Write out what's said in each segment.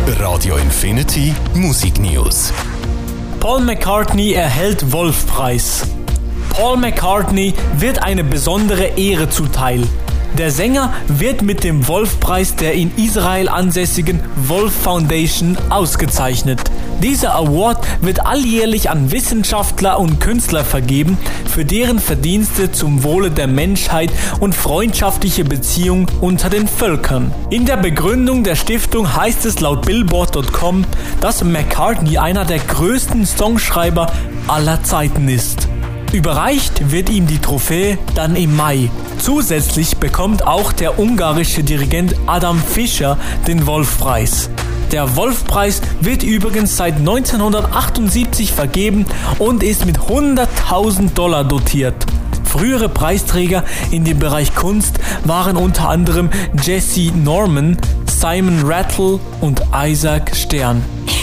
Radio Infinity Musiknews. Paul McCartney erhält Wolf-Preis. Paul McCartney wird eine besondere Ehre zuteil. Der Sänger wird mit dem Wolf-Preis der in Israel ansässigen Wolf Foundation ausgezeichnet. Dieser Award wird alljährlich an Wissenschaftler und Künstler vergeben, für deren Verdienste zum Wohle der Menschheit und freundschaftliche Beziehungen unter den Völkern. In der Begründung der Stiftung heißt es laut Billboard.com, dass McCartney einer der größten Songschreiber aller Zeiten ist. Überreicht wird ihm die Trophäe dann im Mai. Zusätzlich bekommt auch der ungarische Dirigent Adam Fischer den Wolf-Preis. Der Wolf-Preis wird übrigens seit 1978 vergeben und ist mit $100.000 dotiert. Frühere Preisträger in dem Bereich Kunst waren unter anderem Jesse Norman, Simon Rattle und Isaac Stern.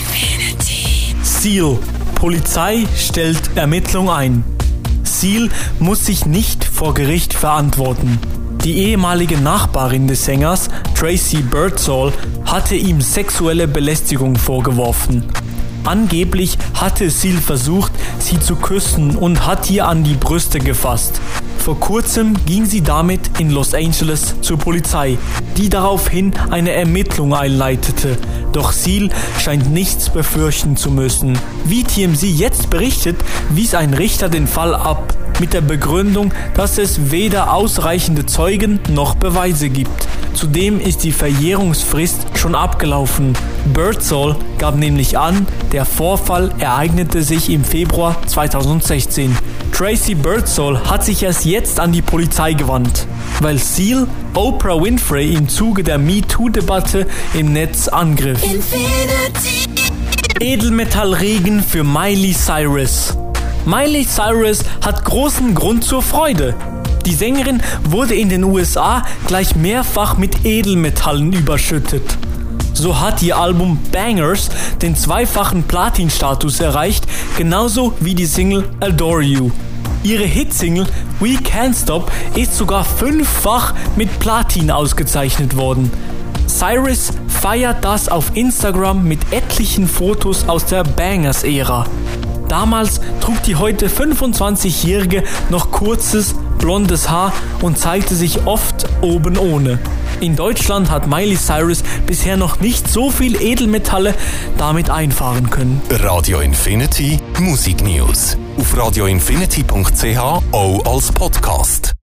Seal. Polizei stellt Ermittlung ein. Seal muss sich nicht vor Gericht verantworten. Die ehemalige Nachbarin des Sängers, Tracy Birdsall, hatte ihm sexuelle Belästigung vorgeworfen. Angeblich hatte Seal versucht, sie zu küssen und hat ihr an die Brüste gefasst. Vor kurzem ging sie damit in Los Angeles zur Polizei, die daraufhin eine Ermittlung einleitete. Doch Seal scheint nichts befürchten zu müssen. Wie TMZ jetzt berichtet, wies ein Richter den Fall ab, mit der Begründung, dass es weder ausreichende Zeugen noch Beweise gibt. Zudem ist die Verjährungsfrist schon abgelaufen. Birdsall gab nämlich an, der Vorfall ereignete sich im Februar 2016. Tracy Birdsall hat sich erst jetzt an die Polizei gewandt, weil Seal Oprah Winfrey im Zuge der MeToo-Debatte im Netz angriff. Edelmetallregen für Miley Cyrus. Miley Cyrus hat großen Grund zur Freude. Die Sängerin wurde in den USA gleich mehrfach mit Edelmetallen überschüttet. So hat ihr Album Bangers den zweifachen Platin-Status erreicht, genauso wie die Single Adore You. Ihre Hitsingle We Can't Stop ist sogar 5-fach mit Platin ausgezeichnet worden. Cyrus feiert das auf Instagram mit etlichen Fotos aus der Bangers-Ära. Damals trug die heute 25-Jährige noch kurzes, blondes Haar und zeigte sich oft oben ohne. In Deutschland hat Miley Cyrus bisher noch nicht so viel Edelmetalle damit einfahren können. Radio Infinity Musiknews. Auf radioinfinity.ch auch als Podcast.